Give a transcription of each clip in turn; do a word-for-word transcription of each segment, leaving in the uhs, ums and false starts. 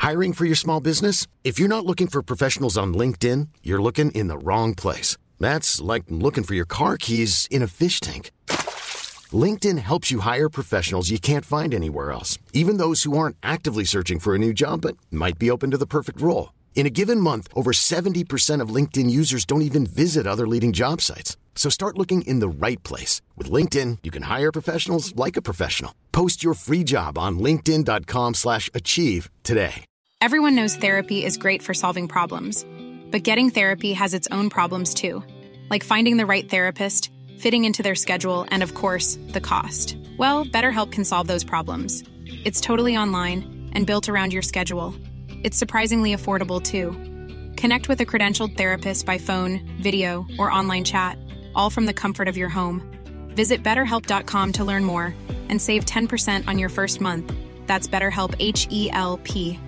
Hiring for your small business? If you're not looking for professionals on LinkedIn, you're looking in the wrong place. That's like looking for your car keys in a fish tank. LinkedIn helps you hire professionals you can't find anywhere else, even those who aren't actively searching for a new job but might be open to the perfect role. In a given month, over seventy percent of LinkedIn users don't even visit other leading job sites. So start looking in the right place. With LinkedIn, you can hire professionals like a professional. Post your free job on linkedin.com slash achieve today. Everyone knows therapy is great for solving problems, but getting therapy has its own problems too, like finding the right therapist, fitting into their schedule, and of course, the cost. Well, BetterHelp can solve those problems. It's totally online and built around your schedule. It's surprisingly affordable too. Connect with a credentialed therapist by phone, video, or online chat, all from the comfort of your home. Visit better help dot com to learn more and save ten percent on your first month. That's BetterHelp, H E L P.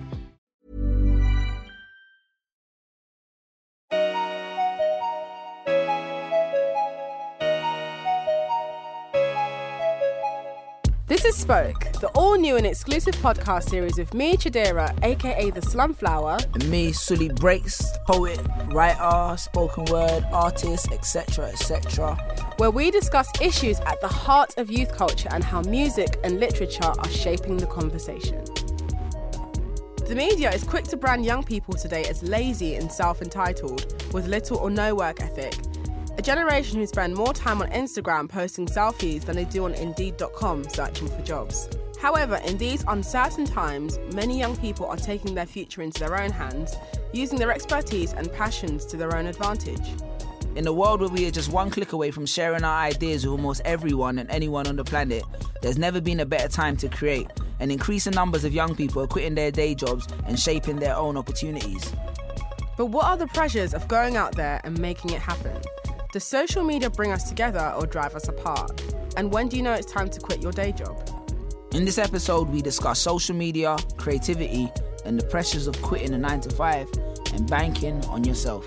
This is Spoke, the all-new and exclusive podcast series with me, Chidera, aka The Slumflower. And me, Sully Breaks, poet, writer, spoken word, artist, et cetera, et cetera. Where we discuss issues at the heart of youth culture and how music and literature are shaping the conversation. The media is quick to brand young people today as lazy and self-entitled, with little or no work ethic. A generation who spend more time on Instagram posting selfies than they do on Indeed dot com searching for jobs. However, in these uncertain times, many young people are taking their future into their own hands, using their expertise and passions to their own advantage. In a world where we are just one click away from sharing our ideas with almost everyone and anyone on the planet, there's never been a better time to create, and increasing numbers of young people are quitting their day jobs and shaping their own opportunities. But what are the pressures of going out there and making it happen? Does social media bring us together or drive us apart? And when do you know it's time to quit your day job? In this episode, we discuss social media, creativity, and the pressures of quitting a nine to five and banking on yourself.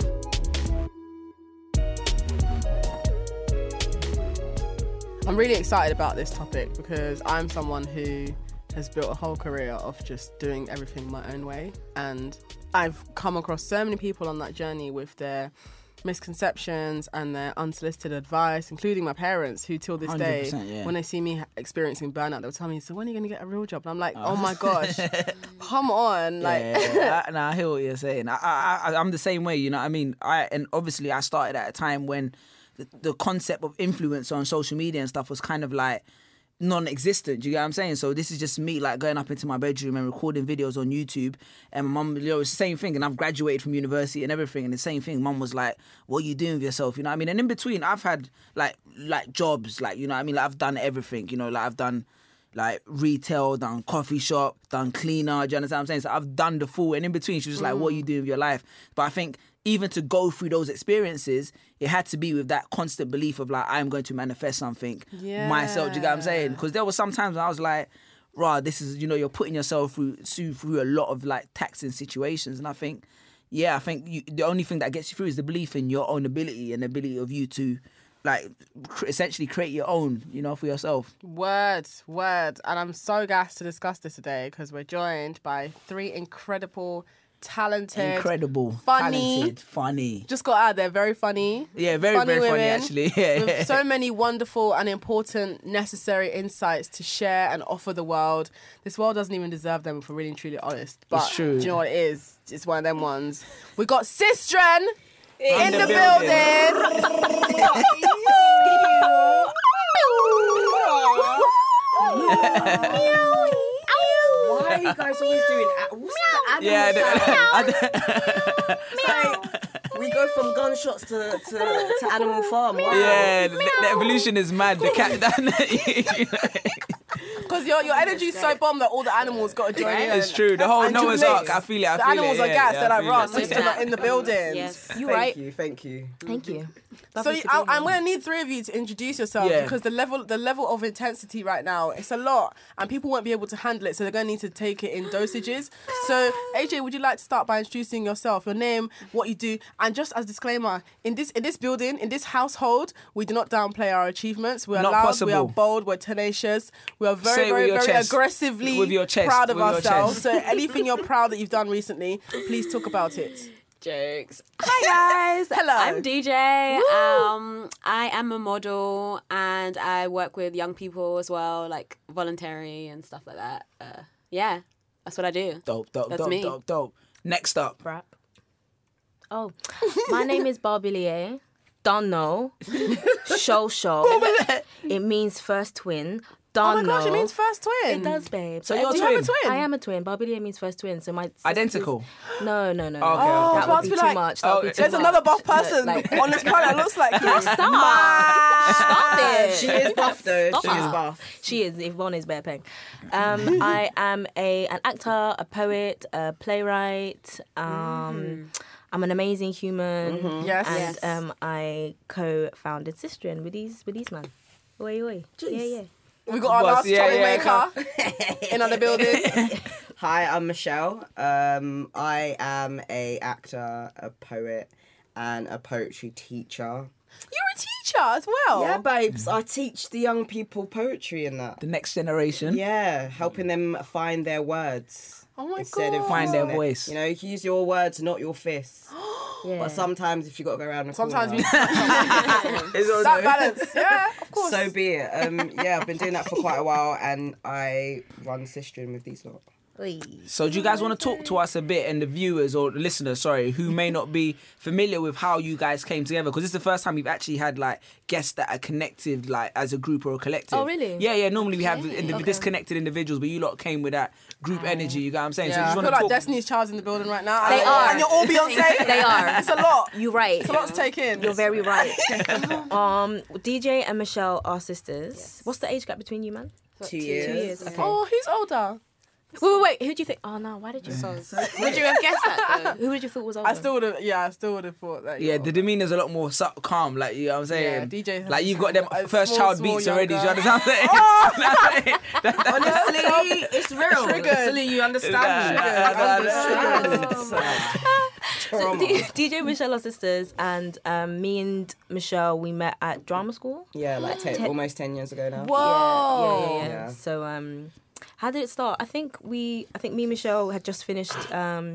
I'm really excited about this topic because I'm someone who has built a whole career of just doing everything my own way. And I've come across so many people on that journey with their misconceptions and their unsolicited advice, including my parents, who till this day, yeah. when they see me experiencing burnout, they'll tell me, so when are you going to get a real job? And I'm like, oh, oh my gosh, come on. Yeah, like, yeah, yeah. I, no, I hear what you're saying. I, I, I'm the same way, you know what I mean? I And obviously I started at a time when the, the concept of influence on social media and stuff was kind of like non-existent, you get what I'm saying? So this is just me like going up into my bedroom and recording videos on YouTube, and my mum, you know, it's the same thing, and I've graduated from university and everything, and the same thing, mum was like, what are you doing with yourself, you know what I mean? And in between I've had like like jobs, like, you know what I mean, like I've done everything, you know, like I've done like retail, done coffee shop, done cleaner, do you understand what I'm saying? So I've done the full, and in between she was just like, what are you doing with your life? But I think even to go through those experiences, it had to be with that constant belief of like, I'm going to manifest something yeah. myself. Do you get what I'm saying? Because there were some times when I was like, rah, this is, you know, you're putting yourself through through a lot of like taxing situations. And I think, yeah, I think you, the only thing that gets you through is the belief in your own ability and the ability of you to like essentially create your own, you know, for yourself. Word, word. And I'm so gassed to discuss this today because we're joined by three incredible talented, incredible, funny, talented, funny. Just got out there, very funny. Yeah, very, funny very women funny actually. Yeah, with so many wonderful and important, necessary insights to share and offer the world. This world doesn't even deserve them, if we're really and truly honest. But it's true. Do you know what it is? It's one of them ones. We got Sistren in, in the, the building. Why are you guys always doing a- what's the animal yeah, sound? Like, we go from gunshots to, to, to Animal Farm. Wow. Yeah, the, the evolution is mad. The cat Because your, your energy is so bomb that all the animals got to join in. It's true. The whole And Noah's you Ark, mix. I feel it, I the feel animals it. are yeah, gassed. yeah, They're I like, feel Ross, it. sister not in the building. Yes. You Thank right? you, thank you. Thank you. So Lovely you, to be I, here. I'm going to need three of you to introduce yourselves Yeah. because the level the level of intensity right now, it's a lot and people won't be able to handle it, so they're going to need to take it in dosages. So A J, would you like to start by introducing yourself, your name, what you do, and just as disclaimer, in this in this building, in this household, we do not downplay our achievements. We are Not loud, possible. we are bold, we're tenacious, we are Say very, it with very, your very chest. aggressively With your chest, proud of with your ourselves. chest. So anything you're proud that you've done recently, please talk about it. Jokes. Hi guys. Hello. I'm D J. Um, I am a model and I work with young people as well, like voluntary and stuff like that. Uh, yeah, that's what I do. Dope, dope, That's dope, me. dope, dope. Next up. Rap. Oh, my name is Barbilier. Don't know. Show show. It means first twin. Don't Oh my gosh, know. it means first twin. It does, babe. So you're a Do you have a twin? twin? I am a twin. Barbilier means first twin. So my sisters- Identical? No, no, no. no. Okay, okay. Oh, That so I would was be be too like, much. That would oh, be too There's much. another buff No, person like- on this planet that looks like you. Stop. Stop it. She is buff though. Stop She is it. buff. She is. Yvonne is bare peng. Um, I am a an actor, a poet, a playwright. Um, I'm an amazing human. Yes. And Yes. um, I co-founded Sistren with these with these man. Oi oi. Yeah, yeah. We got our Boss, last yeah, yeah, troublemaker in on the building. Hi, I'm Michelle. Um, I am a actor, a poet, and a poetry teacher. You're a teacher as well. Yeah, babes. I teach the young people poetry and that. The next generation. Yeah, helping them find their words. Oh my instead God. of Find using their voice. You know, you can use your words, not your fists. Yeah. But sometimes if you got to go around the Sometimes we corner, It's all that good. balance. Yeah, of course. so be it. Um, yeah, I've been doing that for quite a while, and I run Sistren with these lot. Oi. So do you guys want to talk to us a bit, and the viewers or the listeners, sorry, who may not be familiar with how you guys came together? Because this is the first time we've actually had like guests that are connected, like as a group or a collective. Oh, really? Yeah, yeah. Normally we have indiv- Okay. disconnected individuals, but you lot came with that group energy. You get what I'm saying? Yeah, so I you feel just like want to talk. Destiny's Child's in the building right now. They and, are. And you're all Beyonce. They are. It's a lot. You're right. It's a lot to take in. You're very right. um, D J and Michelle are sisters. What's the age gap between you, man? Two years. Two years. Okay. Oh, who's older? Wait, wait, wait. Who do you think? Oh no, why did you? Would you have guessed that though? Who would you thought was older? I still would have. Yeah, I still would have thought that. Yeah, you're the demeanor's a lot more su- calm, like, you know what I'm saying? Yeah, D J has Like, you've got them a first small, child small beats young already, do you guy. understand what I'm saying? Honestly, it's real. Triggered. Silly, you understand me. Triggered. Understand. So D- DJ Michelle are sisters, and um, me and Michelle we met at drama school. Yeah, like ten, Ten- almost ten years ago now. Whoa. Yeah, yeah, yeah. Yeah. So um, how did it start? I think we, I think me and Michelle had just finished um,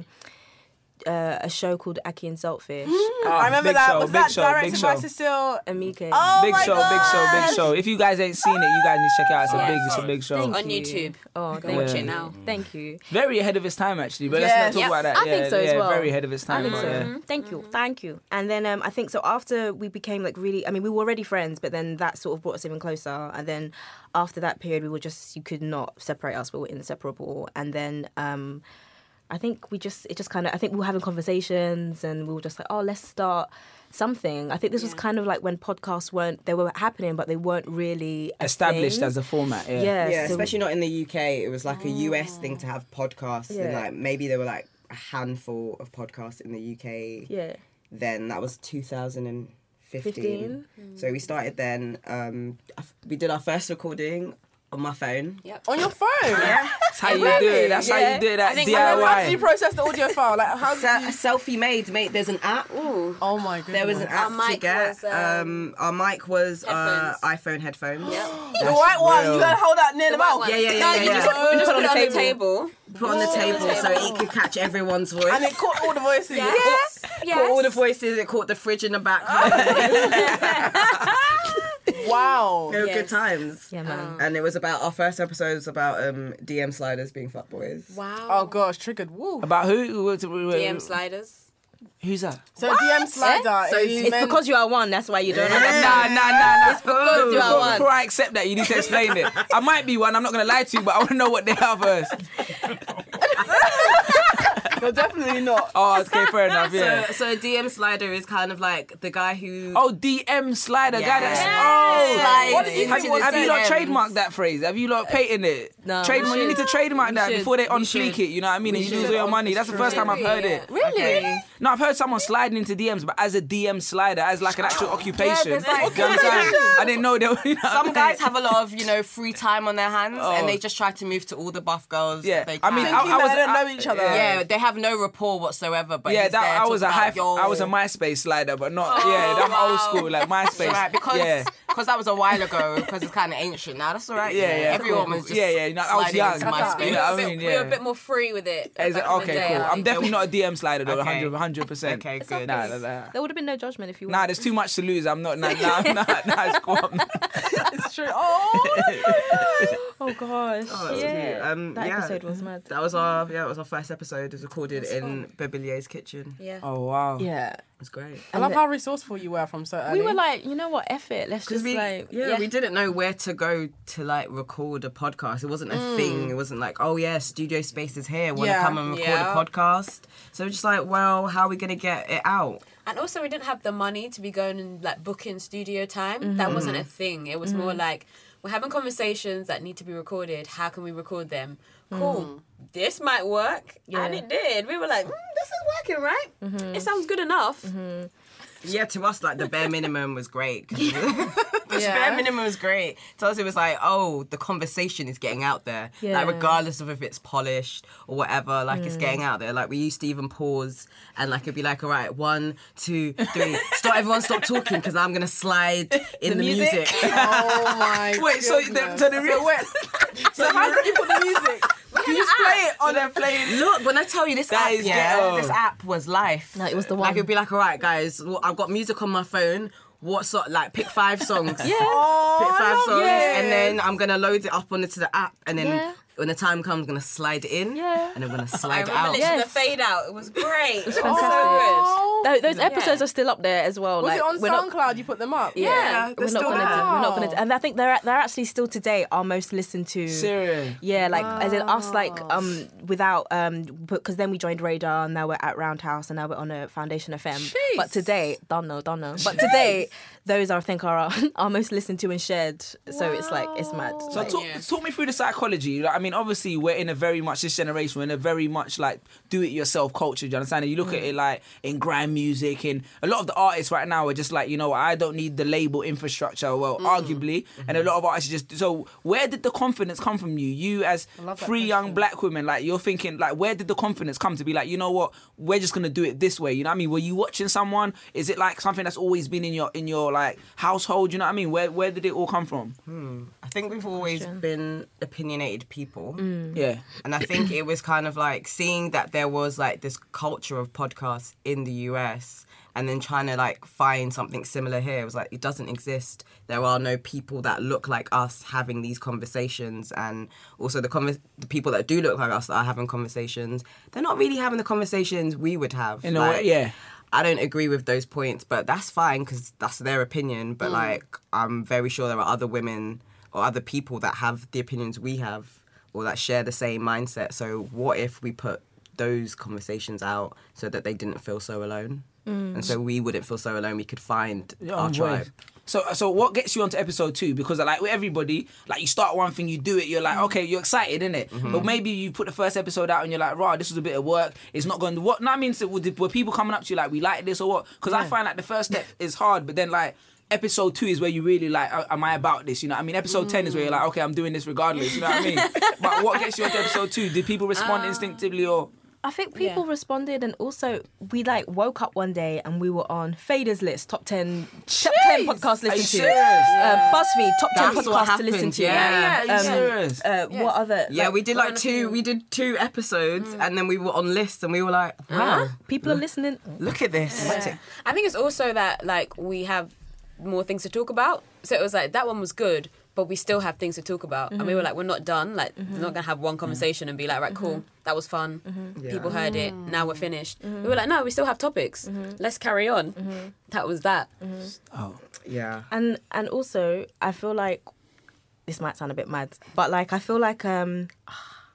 uh, a show called Aki and Saltfish. I remember big that. show, Was big that show, directed big by show. Cecile? Amike. Oh Big my show, big show, big gosh. show. If you guys ain't seen it, you guys need to check it out. It's a Yeah. big, it's a big show. Thank On you. YouTube. Oh, Go thank watch you. it now. Thank you. Very ahead of its time, actually. But Yes. let's not talk Yes. about that. I yeah, think so yeah, as well. Very ahead of its I time. think so. yeah. Mhm. Thank you, thank you. And then um, I think so. After we became like really, I mean, we were already friends, but then that sort of brought us even closer. And then after that period, we were just you could not separate us. We were inseparable. And then um, I think we just it just kind of I think we were having conversations, and we were just like, oh, let's start something. I think this was kind of like when podcasts weren't they were happening, but they weren't really a Established thing. as a format. Yeah. Yeah, Yeah, so- especially not in the U K. It was like a U S thing to have podcasts, and Yeah. like maybe there were like a handful of podcasts in the U K. yeah. Then that was two thousand fifteen. fifteen. So we started then. Um, we did our first recording on my phone. Yep. On your phone? Yeah, That's how you do it. That's how Yeah. you do it. That I think- D And I then how did you Y. process the audio file? Like, how did so, you... selfie made, mate. There's an app. Ooh. Oh my goodness. There was an app Our to mic get. was, um, um, our mic was uh, headphones. iPhone headphones. Yep. The white one. real. You gotta hold that near the, The white mouth. one. Yeah, yeah, yeah, No, yeah, you yeah. just, you just Put put it it on the table. Put on the table so it could catch everyone's voice. And it caught all the voices. Yes. Caught all the voices. It caught the fridge in the back. Wow. They were Yes. good times. Yeah, man. Um, And it was about our first episode was about um, D M sliders being fuckboys. Wow. Oh gosh, triggered. Woo. About who? Who- D M sliders. Who's that? So D M slider. So is It's meant- because you are one. That's why you don't Nah, understand. nah, nah, nah. It's because you are Before, one. before I accept that, you need to explain it. I might be one. I'm not going to lie to you, but I want to know what they are first. You're definitely not. Oh, okay, fair enough. Yeah. So, so a D M slider is kind of like the guy who. Oh, D M slider, guy that's Yeah. oh. Slide What did you Have, think you, was have you not D Ms? trademarked that phrase? Have you not patented it? No, Trademark. we You need to should. trademark We that should. before they We unfleek should. it. You know what I mean? And you lose all should. your money. That's the first time I've heard it. Really? No, I've heard someone sliding into D Ms, but as a D M slider, as like an actual occupation. there's like- Do you understand? I didn't know they were. You know what I Some mean? guys have a lot of, you know, free time on their hands, Oh. and they just try to move to all the buff girls. Yeah, they I mean, can. I, Thinking I was. that they don't I- know each other. yeah, they have no rapport whatsoever. But Yeah, he's that there I was a talking high. about, Yo. I was a MySpace slider, but not. yeah, I'm wow. old school, like MySpace. It's alright, because yeah. because that was a while ago, because it's kind of ancient now. That's all right. Yeah, yeah, Everyone cool, was cool. just Yeah, yeah, you know, I was sliding young. into You know MySpace. what I we, were a mean? bit, we were a Yeah. bit more free with it. Is it- back in the okay, day, cool. I I'm think. definitely not a D M slider though. Okay. one hundred percent. Okay, good. Nah, nah, nah. There would have been no judgment if you. Nah, were. there's too much to lose. I'm not. Nah, nah, nah, nah, it's cool. I'm not- It's true. Oh, that's so good. Oh gosh. Oh, that's yeah. cute. Um, that yeah. episode was mad. That was our yeah, it was our first episode. It was recorded in Bebilier's kitchen. It Yeah. Oh wow. Yeah. was great. I love how resourceful you were from so early. We were like, you know what, F it. Let's Because just we, like, yeah, we didn't know where to go to like record a podcast. It wasn't a thing. It wasn't like, oh yeah, studio space is here. Want to Yeah. come and record Yeah. a podcast? So we're just like, well, how are we gonna get it out? And also, we didn't have the money to be going and like booking studio time. Mm-hmm. That wasn't a thing. It was more like, we're having conversations that need to be recorded. How can we record them? Cool. This might work. And Mm. Yeah. it did. We were like, mm, this is working, right? Mm-hmm. It sounds good enough. Yeah, to us, like the bare minimum was great. 'cause the Yeah. bare minimum was great. To us, it was like, oh, the conversation is getting out there. Yeah. Like, regardless of if it's polished or whatever, like, it's getting out there. Like, we used to even pause and, like, it'd be like, all right, one, two, three. Stop, everyone stop talking because I'm going to slide in the, music. Oh my. Wait, so the, goodness. so the real wait. So how did you put the music? Do you just play it on they're playing. Look, when I tell you this That app, is yeah, ghetto. this app was life. No, it was the Like, one. it'd be like, all right, guys, well, I've got music on my phone. What sort? Like, pick five songs. Yeah. Oh, Pick I five love songs, it. and then I'm gonna load it up onto the app, and then Yeah. when the time comes, I'm gonna slide it in, Yeah. and I'm gonna I slide it remember out. literally Yes. the fade out. It was great. It was fantastic. Oh. Those, those episodes Yeah. are still up there as well. Was like, it on we're not- SoundCloud? You put them up? Yeah, Yeah, they're we're not still gonna. there. Do, we're not gonna. Wow. Do, and I think they're they're actually still today our most listened to. Serious. Yeah, like as in us, like um, without um, because then we joined Radar, and now we're at Roundhouse, and now we're on a Foundation F M. But today, don't know, don't know. But today, those are, I think are our, our most listened to and shared. So it's like it's mad. So Like, talk, talk me through the psychology. Like, I mean, obviously, we're in a very much this generation. We're in a very much like do-it-yourself culture. Do you understand? And you look at it like in grime music, and a lot of the artists right now are just like, you know, I don't need the label infrastructure. Well, arguably, and a lot of artists just. So where did the confidence come from you? You as love that three young question. black women, like you're thinking, like where did the confidence come to be like, you know what, we're just gonna do it this way? You know what I mean? Were you watching someone? Is it like something that's always been in your in your like household? You know what I mean? Where where did it all come from? I think we've always been opinionated people. Yeah. And I think it was kind of like seeing that there was like this culture of podcasts in the U S and then trying to like find something similar here. It was like, it doesn't exist. There are no people that look like us having these conversations. And also the, conver- the people that do look like us that are having conversations, they're not really having the conversations we would have. In a way, yeah. I don't agree with those points, but that's fine because that's their opinion. But like, I'm very sure there are other women or other people that have the opinions we have or that share the same mindset. So what if we put those conversations out so that they didn't feel so alone? And so we wouldn't feel so alone. We could find our own tribe. way. So, so what gets you onto episode two? Because like with everybody, like you start one thing, you do it, you're like, okay, you're excited, innit? But maybe you put the first episode out and you're like, rah, this was a bit of work. It's not going to what? No, I mean, so were, were people coming up to you like, we like this or what? Because I find like the first step is hard, but then like episode two is where you really like, uh, am I about this? You know what I mean? Episode ten is where you're like, okay, I'm doing this regardless. You know what I mean? But what gets you onto episode two? Did people respond instinctively or? I think people responded, and also we like woke up one day and we were on Fader's list, top ten, top ten podcasts Are you listened to. serious? Uh, BuzzFeed, top ten That's what podcasts to listen happened, to. yeah. Yeah, are you serious? Uh, What other? Yeah, like, we did like two. We did two episodes, and then we were on lists, and we were like, "Wow, people are listening. look at this!" I think it's also that like we have more things to talk about. So it was like that one was good, but we still have things to talk about. And we were like, we're not done. Like we're not gonna have one conversation and be like, right, cool, that was fun. People heard it. Now we're finished. We were like, no, we still have topics. Let's carry on. That was that. Oh. Yeah. And and also, I feel like this might sound a bit mad, but like I feel like um,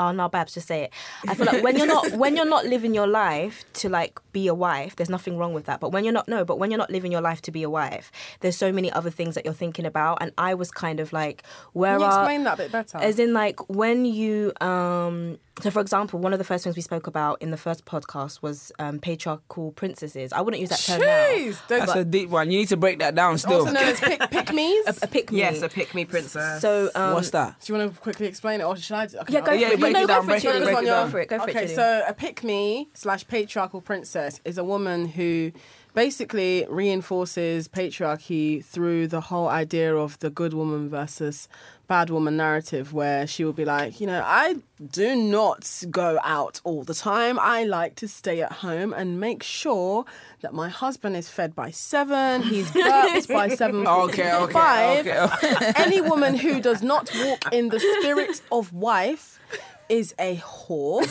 Oh no, Babs, just say it. I feel like when you're not when you're not living your life to like be a wife, there's nothing wrong with that. But when you're not no, but when you're not living your life to be a wife, there's so many other things that you're thinking about. And I was kind of like, where Can you are explain that a bit better? As in like when you um so for example, one of the first things we spoke about in the first podcast was um, patriarchal princesses. I wouldn't use that term Jeez, now. That's a deep one. You need to break that down still. also known as pick, pick me's. A, a pick me. Yes, a pick me princess. So um, What's that? Do you want to quickly explain it, or should I? Do, okay, Yeah, go I'll- for Yeah, it. break No, it go down, for break it. it, Go break for it it. down. Go for it. Go for it. Okay, Julie. so a pick me slash patriarchal princess is a woman who basically reinforces patriarchy through the whole idea of the good woman versus bad woman narrative, where she will be like, you know, I do not go out all the time. I like to stay at home and make sure that my husband is fed by seven, he's burped by seven Okay, okay, five. okay, okay. Any woman who does not walk in the spirit of wife is a whore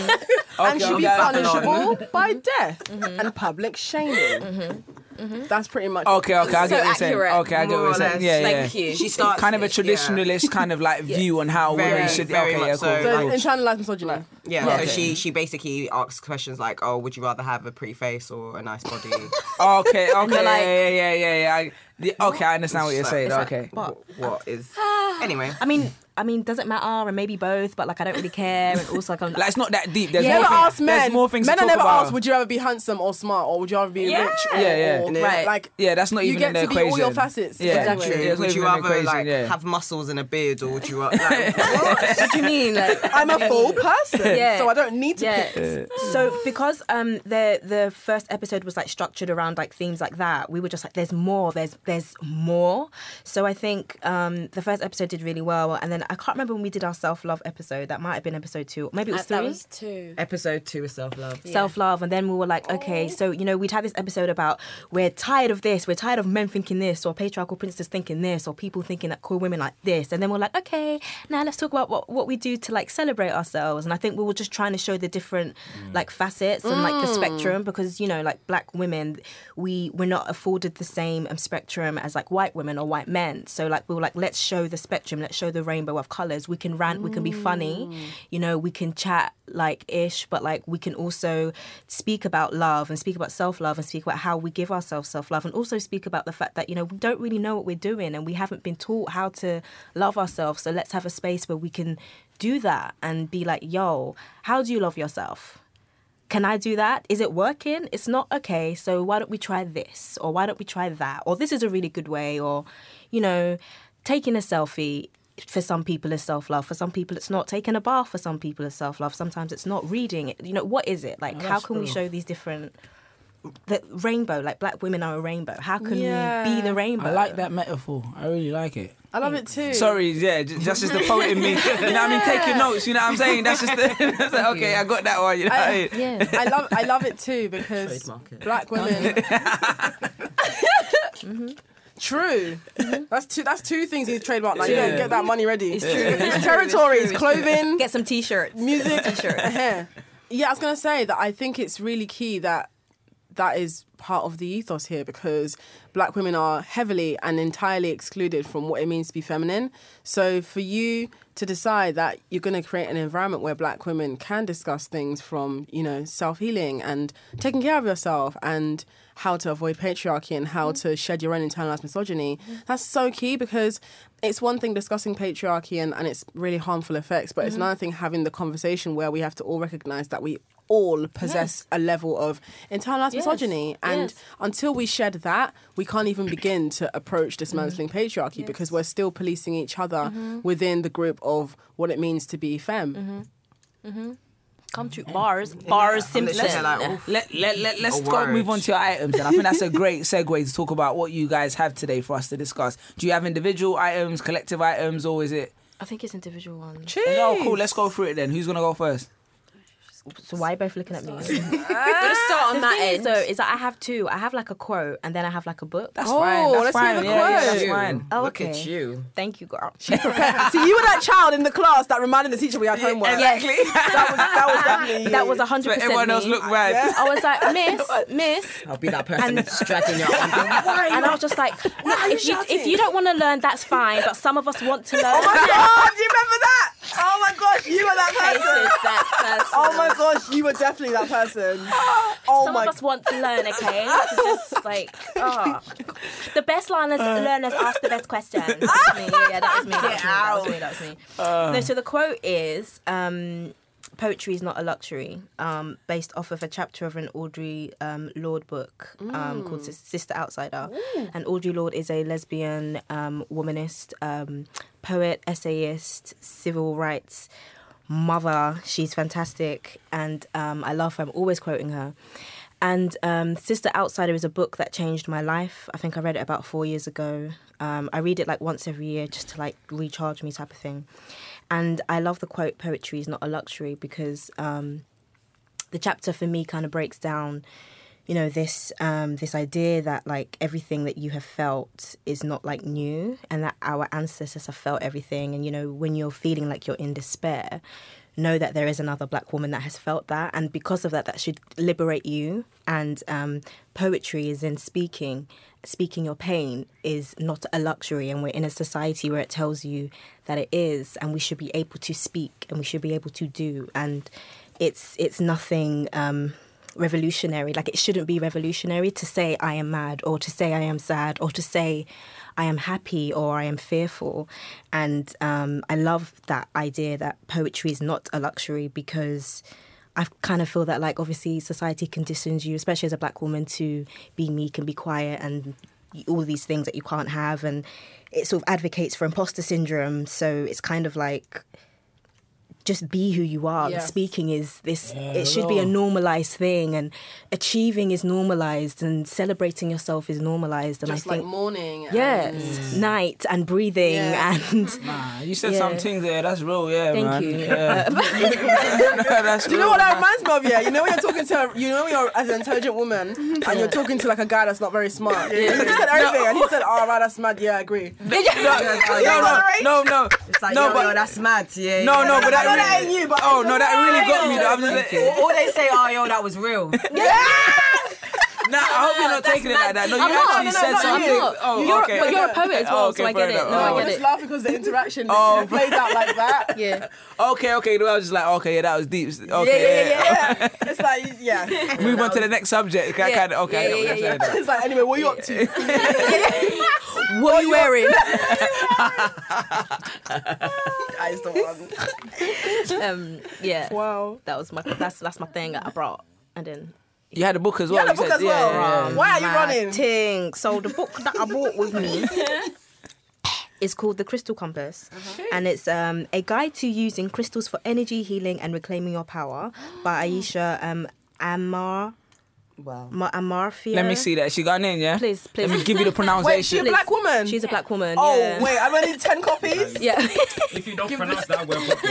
and Okay, should be okay. punishable by death and public shaming. That's pretty much Okay, okay, I So get what you're saying. accurate, Okay, I get more what you're or saying. less. Yeah, Thank yeah. you. She starts Kind of a it, yeah. traditionalist kind of like view on how Very, women should. very Okay, much yeah, so. cool. So cool. internalized misogyny. Yeah, Okay. so she she basically asks questions like, "Oh, would you rather have a pretty face or a nice body?" Okay, okay, you're like- yeah, yeah, yeah, yeah, yeah. I, the, okay, I understand what you're It's saying. like- Okay. Wh- what is? Anyway, I mean, I mean, does it matter? And maybe both, but like I don't really care. And also, like, I'm Like, it's not that deep. There's You more never things, ask men. There's more things men to are talk never about. asked, would you rather be handsome or smart, or would you rather be Yeah. rich or, Yeah, yeah. or Right. like Yeah, that's not you even get in the to be equation. all your facets. Yeah, Exactly. true. True. It's not Would you even an rather equation, like yeah. have muscles and a beard, or would you rather? Like, what do you mean? Like, I'm a full person, Yeah. so I don't need to yeah. pick. So because um the the first episode was like structured around like themes like that, we were just like, there's more, there's there's more. So I think um the first episode did really well, and then I can't remember when we did our self love episode. That might have been episode two, or maybe it was That three. was two. episode two is self love. Self love, and then we were like, okay, so you know, we'd had this episode about we're tired of this, we're tired of men thinking this, or patriarchal princesses thinking this, or people thinking that queer women like this, and then we're like, okay, now let's talk about what, what we do to like celebrate ourselves. And I think we were just trying to show the different like facets and like the spectrum, because you know, like black women, we we're not afforded the same um, spectrum as like white women or white men. So like we were like, let's show the spectrum, let's show the rainbow of colors. We can rant, we can be funny, you know, we can chat like ish, but like we can also speak about love and speak about self-love and speak about how we give ourselves self-love, and also speak about the fact that, you know, we don't really know what we're doing and we haven't been taught how to love ourselves. So let's have a space where we can do that and be like, yo, how do you love yourself? Can I do that? Is it working? It's not. Okay, so why don't we try this? Or why don't we try that? Or this is a really good way. Or, you know, taking a selfie for some people is self-love. For some people it's not. Taking a bath for some people is self-love. Sometimes it's not. Reading it. You know, what is it? Like, how can we show these different... The rainbow, like black women are a rainbow. How can Yeah. we be the rainbow? I like that metaphor. I really like it. I love it too. Sorry, yeah, j- that's just the poet in me. You know what I mean? Take your notes, you know what I'm saying? That's just the, that's like, okay, I got that one, you know what I mean? Yeah. I love I love it too, because Trademark it. black women. True. That's two. That's two things you need to trademark. Like, yeah, Yeah. get that money ready. It's true. Territories, clothing, Get some t-shirts. music, T-shirts. uh-huh. Yeah, I was gonna say that I think it's really key that that is part of the ethos here, because black women are heavily and entirely excluded from what it means to be feminine. So for you to decide that you're going to create an environment where black women can discuss things from, you know, self-healing and taking care of yourself and how to avoid patriarchy and how to shed your own internalized misogyny, that's so key, because it's one thing discussing patriarchy and, and its really harmful effects, but it's another thing having the conversation where we have to all recognize that we all possess a level of internalized Yes. misogyny, and Yes. until we shed that, we can't even begin to approach dismantling patriarchy, because we're still policing each other within the group of what it means to be femme. Come to bars. Bars I'm literally Simpson. like, oof. Let, let, let, let's A go word. move on to your items. And I think that's a great segue to talk about what you guys have today for us to discuss. Do you have individual items, collective items, or is it... I think it's individual ones. Oh, cool. Let's go through it then. Who's going to go first? So why are you both looking at me? We're gonna start on that end. So is that I have two. I have like a quote and then I have like a book. That's Oh, fine. That's let's hear fine. the Yeah, yeah, that's quote. fine. Oh, Look okay. at you. Thank you, girl. So you were that child in the class that reminded the teacher we had homework. Exactly. That was that was definitely you. That was a hundred But percent everyone me. else looked bad. I was like, Miss, Miss, I'll be that person And- that's dragging your arm. Why? and I was just like, no, are you if you shouting? if you don't want to learn, that's fine. But some of us want to learn. Oh my god, do you remember that? Oh my gosh, you were that Hated person. that person. Oh my gosh, you were definitely that person. Oh Some my. of us want to learn, okay? To just like, oh. The best learners, learners ask the best questions. That was me. Yeah, yeah, that was me. That was me. That was me. That was me. No, so the quote is, um, poetry is not a luxury, um, based off of a chapter of an Audre um, Lorde book um, called Sis- Sister Outsider. Ooh. And Audre Lorde is a lesbian um, womanist, um, poet, essayist, civil rights mother. She's fantastic, and um, I love her. I'm always quoting her. And um, Sister Outsider is a book that changed my life. I think I read it about four years ago. Um, I read it like once every year just to like recharge me type of thing. And I love the quote, poetry is not a luxury, because um, the chapter for me kind of breaks down, you know, this um, this idea that like everything that you have felt is not like new, and that our ancestors have felt everything. And, you know, when you're feeling like you're in despair, know that there is another black woman that has felt that. And because of that, that should liberate you. And um, poetry is in speaking. Speaking your pain is not a luxury, and we're in a society where it tells you that it is, and we should be able to speak and we should be able to do. And it's it's nothing um, revolutionary. Like, it shouldn't be revolutionary to say I am mad, or to say I am sad, or to say I am happy or I am fearful. And um, I love that idea that poetry is not a luxury, because I kind of feel that, like, obviously society conditions you, especially as a black woman, to be meek and be quiet and all these things that you can't have. And it sort of advocates for imposter syndrome. So it's kind of like, just be who you are. Yes. Speaking is this, Yeah, it should be a normalised thing, and achieving is normalised, and celebrating yourself is normalised. And Just I like think, morning. yes, night and breathing Yeah. and... Nah, you said Yeah. some things there. That's real, yeah, Thank man. you. Yeah. That's Do you know what that reminds me of? Yeah, you know when you're talking to, you know, when you're as an intelligent woman and you're talking to like a guy that's not very smart. Yeah. You said everything, and he said, "Oh, right, that's mad." Yeah, I agree. No, no, no, no. It's like, No, yo, but- yo, that's mad. Yeah. No, no, but that No, that really, ain't you, but oh no, that really got me. Though. I'm just like, All they say, oh, yo, that was real. nah, I hope you're not taking it like that. No, you I'm not, actually no, no, said not something. you. Oh, You're- okay. but you're a poet as well, Oh, okay, so I fair get it. enough. No, I Oh. get I'm it. just laughing because the interaction Oh, played out like that. Yeah. Okay, okay. I was just like, okay, yeah, that was deep. Yeah, Okay, yeah, yeah, yeah. It's like, yeah. Move on to the next subject. Kind Yeah. of, okay. I Yeah, get what yeah, you're yeah. saying. It's like, anyway, what are you up to? What are you wearing? I just don't want. um, yeah. Wow. That was my that's that's my thing that I brought, and then You had a book as You well. had a book said, as well. Yeah, yeah. Why are you my running? Ting. So the book that I brought with me is called The Crystal Compass, and it's um, a guide to using crystals for energy healing and reclaiming your power by Aisha um, Amar. Wow. Ma- Amarfia. Let me see that. She got an name, yeah? Please, please. Let me give you the pronunciation. Wait, she a black woman? She's a black woman. Oh, yeah. wait, I'm only ten copies? Yeah. If you don't pronounce that word properly.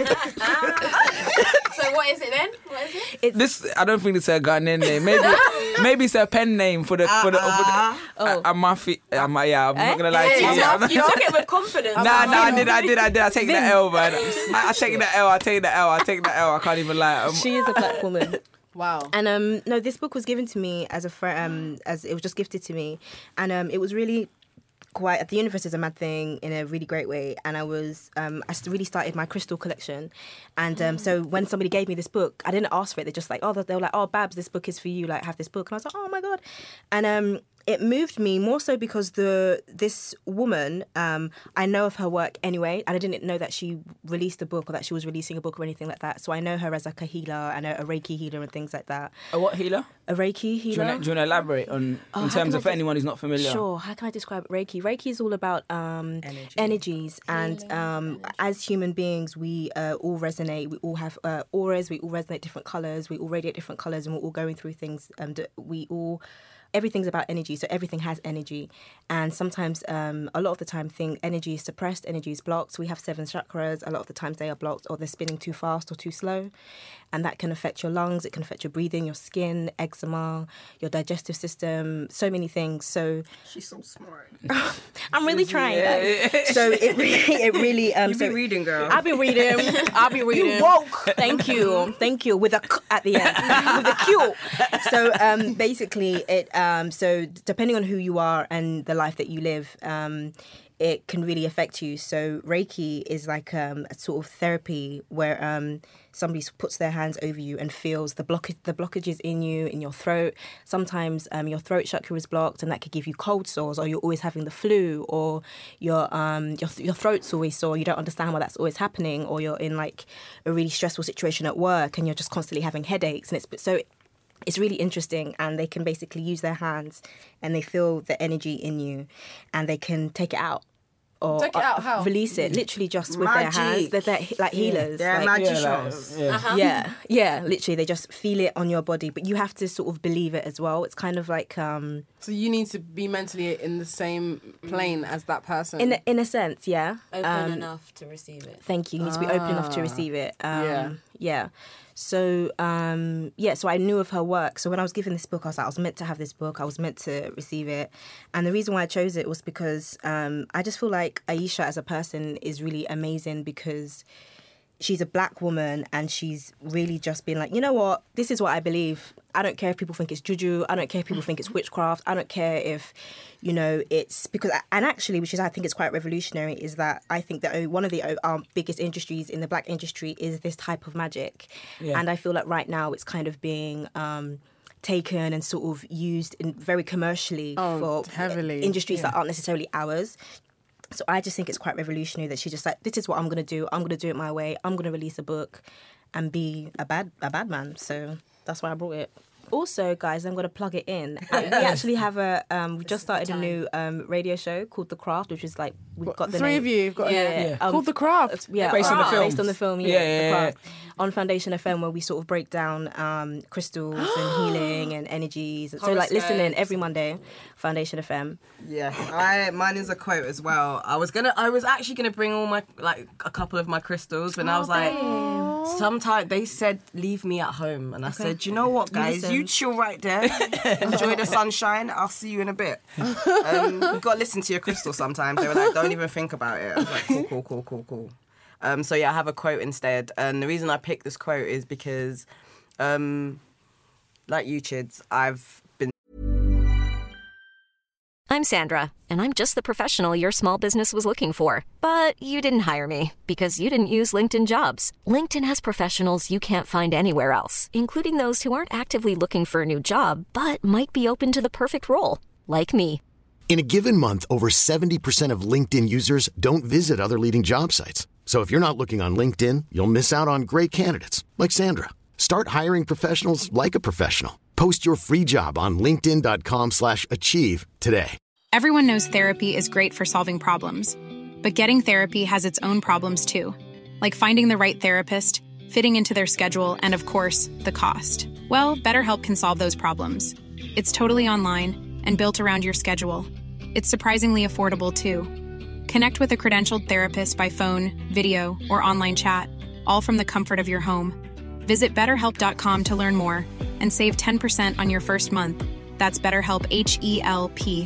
So what is it then? What is it? It's, This, I don't think it's a Ghanaian name. Maybe, maybe it's a pen name for the for the. For the Oh. I'm Mafi. I'm, yeah, I'm not gonna lie to you. Eh? Yeah, I'm not- You took it with confidence. Nah, nah, I did, I did, I did. I take the L, man. I, I take the L. I take the L. I take the L. I can't even lie. Um, she is a black woman. Wow. And um, no, this book was given to me as a friend, um, as it was just gifted to me, and um, it was really quite. The universe is a mad thing in a really great way, and I was, um, I really started my crystal collection, and um, so when somebody gave me this book, I didn't ask for it. They just like, oh, they were like, oh, Babs, this book is for you. Like, have this book, and I was like, oh my god, and um. It moved me more so because the this woman, um, I know of her work anyway, and I didn't know that she released a book or that she was releasing a book or anything like that. So I know her as like a healer and a, a Reiki healer and things like that. a what healer? A Reiki Do you healer. want to elaborate on Oh, in how terms can I of just- anyone who's not familiar? Sure. How can I describe Reiki? Reiki is all about um, Energy. energies, and um, as human beings, we uh, all resonate. We all have uh, auras. We all resonate different colors. We all radiate different colors, and we're all going through things. Um, that we all. Everything's about energy, so everything has energy. And sometimes, um, a lot of the time, thing energy is suppressed, energy is blocked. We have seven chakras. A lot of the times they are blocked, or they're spinning too fast or too slow. And that can affect your lungs, it can affect your breathing, your skin, eczema, your digestive system, so many things. So She's so smart. I'm really trying. Yeah. guys. So it really, it really. Um, You so be reading, girl. I've been reading. I'll be reading. You woke. Thank you. Thank you. With a k at the end. With a Q. So um, basically, it. Um, so depending on who you are and the life that you live, um, it can really affect you. So Reiki is like um, a sort of therapy where um, somebody puts their hands over you and feels the block the blockages in you, in your throat. Sometimes um, your throat chakra is blocked, and that could give you cold sores, or you're always having the flu, or your um your your throat's always sore. You don't understand why that's always happening, or you're in like a really stressful situation at work, and you're just constantly having headaches. And it's so. It's really interesting, and they can basically use their hands and they feel the energy in you and they can take it out. Or Take it out, how? Release it, literally just with Magic. their hands. They're, they're like healers. They're like, magicians. Yeah, like, yeah. yeah, yeah, literally, they just feel it on your body, but you have to sort of believe it as well. It's kind of like, um, So you need to be mentally in the same plane as that person. in a, in a sense, yeah. Open Um, enough to receive it. Thank you. You need to be open enough to receive it. Um, Yeah. Yeah. So, um, yeah, so I knew of her work. So when I was given this book, I was like, I was meant to have this book. I was meant to receive it. And the reason why I chose it was because um, I just feel like Aisha as a person is really amazing because she's a black woman and she's really just been like, you know what, this is what I believe. I don't care if people think it's juju. I don't care if people think it's witchcraft. I don't care if, you know, it's because, and actually, which is, I think is quite revolutionary, is that I think that one of the um, biggest industries in the black industry is this type of magic. Yeah. And I feel like right now it's kind of being um, taken and sort of used in very commercially Oh, for heavily. industries that aren't necessarily ours. So I just think it's quite revolutionary that she's just like, this is what I'm going to do. I'm going to do it my way. I'm going to release a book and be a bad a bad man. So that's why I brought it. Also, guys, I'm going to plug it in. Uh, we actually have a, um, we just started a new um, radio show called The Craft, which is like, we've got the Three name. of you have got Yeah, a yeah. Um, called The Craft. Yeah, Based on the uh, film. Based on the film, yeah. Yeah, The yeah, Craft. On Foundation F M, where we sort of break down um, crystals and healing and energies. So, like, listen in every Monday, Foundation F M. Yeah, I mine is a quote as well. I was gonna, I was actually gonna bring all my like a couple of my crystals, but I was like, sometimes they said leave me at home, and I said, you know what, guys, you, listen. chill right there, enjoy the sunshine. I'll see you in a bit. Um, you gotta listen to your crystals sometimes. They were like, don't even think about it. I was like, cool, cool, cool, cool, cool. Um, so yeah, I have a quote instead, and the reason I picked this quote is because, um, like you, Chids, I've been. I'm Sandra, and I'm just the professional your small business was looking for. But you didn't hire me because you didn't use LinkedIn Jobs. LinkedIn has professionals you can't find anywhere else, including those who aren't actively looking for a new job, but might be open to the perfect role, like me. In a given month, over seventy percent of LinkedIn users don't visit other leading job sites. So if you're not looking on LinkedIn, you'll miss out on great candidates like Sandra. Start hiring professionals like a professional. Post your free job on linkedin dot com slash achieve today. Everyone knows therapy is great for solving problems, but getting therapy has its own problems too, like finding the right therapist, fitting into their schedule, and of course, the cost. Well, BetterHelp can solve those problems. It's totally online and built around your schedule. It's surprisingly affordable too. Connect with a credentialed therapist by phone, video, or online chat, all from the comfort of your home. Visit better help dot com to learn more and save ten percent on your first month. That's BetterHelp, H E L P.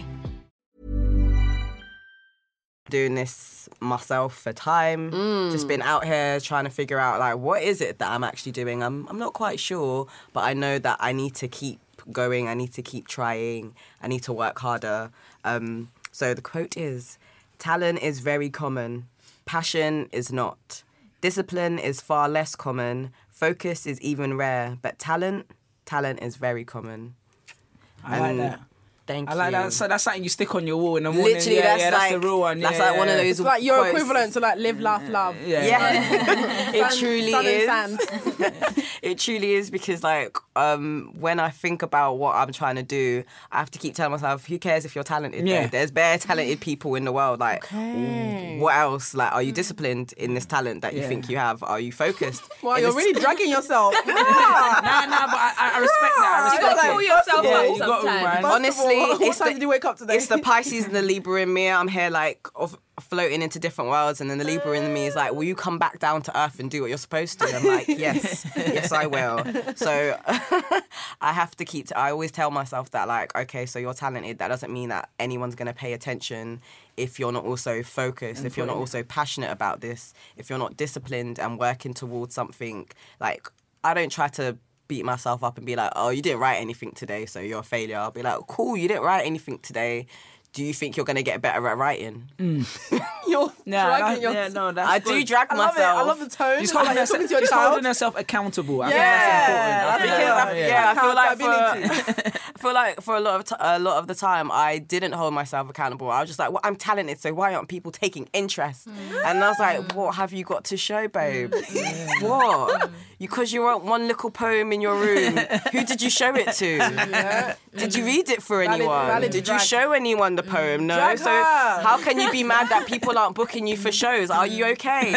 Doing this myself for time, just been out here trying to figure out like what is it that I'm actually doing. I'm I'm not quite sure, but I know that I need to keep going. I need to keep trying. I need to work harder. Um, so the quote is, talent is very common. Passion is not. Discipline is far less common. Focus is even rare. But talent, talent is very common. I like that. Thank I you. like that. So that's something you stick on your wall in the morning. Literally, yeah, that's yeah, like that's the real one. That's yeah, like one yeah. of those. It's like your quotes. equivalent to like live, laugh, love. Yeah. Yeah, it Sun- truly sun is. and sand. It truly is because, like, um, when I think about what I'm trying to do, I have to keep telling myself, "Who cares if you're talented? Yeah. Babe? There's bare talented people in the world. Like, Okay. what else? Like, are you disciplined in this talent that you Yeah. think you have? Are you focused? Well, in you're this- really dragging yourself. Nah, nah, but I, I respect that. I You respect gotta it. pull yourself yeah, up you got to, sometimes. man. First of Honestly, all, what it's time the- did you wake up today? It's the Pisces and the Libra in me. I'm here like of, floating into different worlds, and then the Libra in me is like, will you come back down to earth and do what you're supposed to? And I'm like, yes, yes, I will. So I have to keep, I always tell myself that, like, okay, so you're talented. That doesn't mean that anyone's going to pay attention if you're not also focused, if you're not also passionate about this, if you're not disciplined and working towards something. Like, I don't try to beat myself up and be like, oh, you didn't write anything today, so you're a failure. I'll be like, cool, you didn't write anything today. do you think you're going to get better at writing? Mm. You're Nah, dragging that- your... yeah, no, that's I good. do drag I love myself. it. I love the tone. She's It's holding, like you're herself, talking to your she's child. holding herself accountable. I Yeah. think that's important. Because I, Yeah. yeah, I feel like Accountability. for, I feel like for a lot of t- a lot of the time I didn't hold myself accountable. I was just like, well, I'm talented, so why aren't people taking interest? And I was like, what have you got to show, babe? What? Because you wrote one little poem in your room. Who did you show it to? Yeah. Did you read it for Valid- anyone? valid Did drag. you show anyone the poem? No. Drag so her. how can you be mad that people aren't booking you for shows? Are you okay?